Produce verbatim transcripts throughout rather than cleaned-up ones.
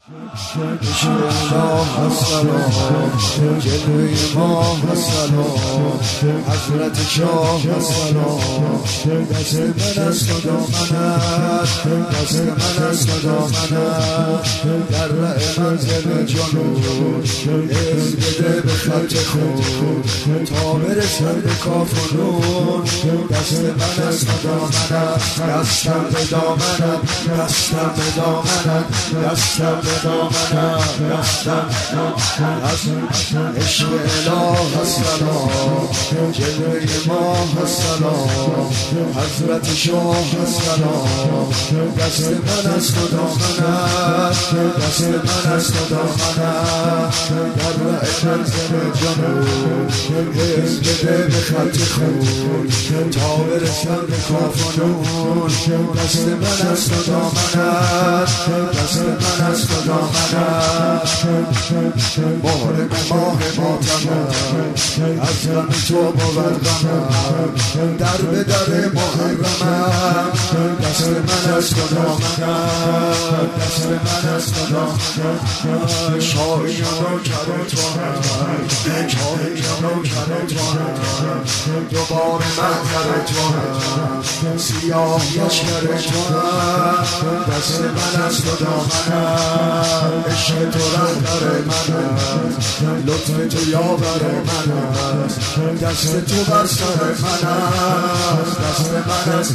الله السلام جلوه ماه السلام حضرت شاه السلام دست من است و دامنت دست من است و دامنت در رأی منزل جنون عز بده به خط خود تا برسم به کاف و نون دست من است و دامنت دستم به دامنت دستم به دامنت دستم به دامنت دستم عشق اله السلام جلوه ماه السلام حضرت شاه السلام دست من است و دامنت دست من است و دامنت در رأی منزل جنون عز بده به خط خون تا برسم به کاف و نون دست من است و دامنت دست من است و دامنت مهر به ماه ماتمم از غم تو بود غمم در به در محرمم دست من است و دامنت دست من است و دامنت شاهی و نوکر تو هم شاهی و نوکر تو هم دوباره منظر تو هم سیاه لشکر تو هم دست من است و دامنت عشق تو رهبر من است لطف تو یاور من است دست تو بر سر من است دست من است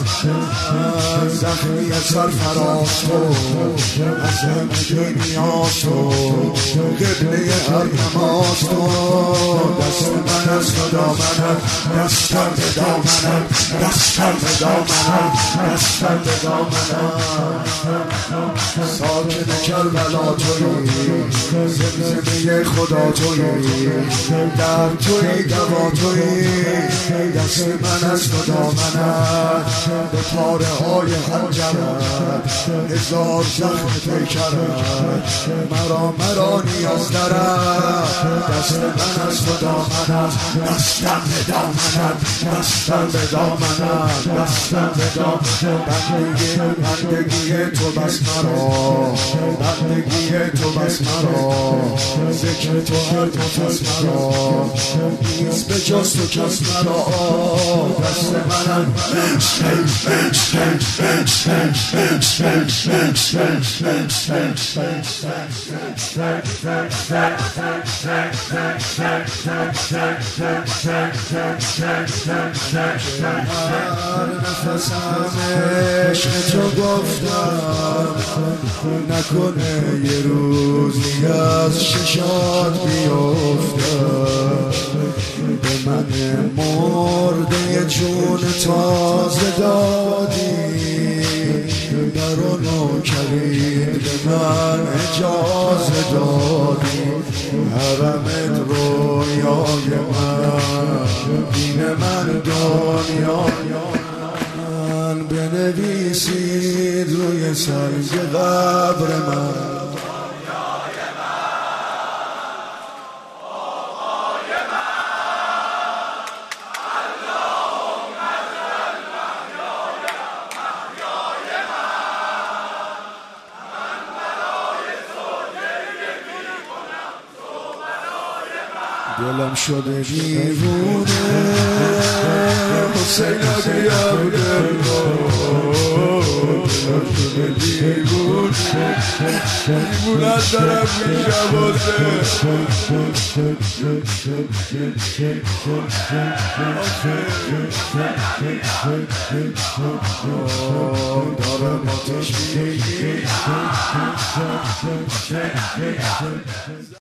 زخمی از سرفراز تو از زندگی نیاز تو قبله هر نماز تو دست من است و دامنت دستم به دامنت دستم به دامنت دستم به دامنت ساکن کربلا تویی زمزمه خدا تویی در تویی دوا تویی دست من است و دامنت به پاره های حنجرت هزار زخم پیکرت مرا مرا نیاز دارد دست من است و دامنت دستم به دامنت دستم به دامنت دستم به دامنت بندگی بندگی تو بس مرا بندگی تو بس مرا ذکر تو هر نفس مرا نیست به جز تو کس مرا دست منم هر نفسم عشق تو گفتم نکنه یه روزی از ششات بیفتم به من مرده جون تازه دادی در و نوکرید به من اجازه دادی حرمت رویای من دین من دنیای من بنویسید روی سنگ قبر من دلم شده دیوونه حسین علی عبدالله دلم شده دیوونه دیوونت دارم میشبازه دارم آتش میگی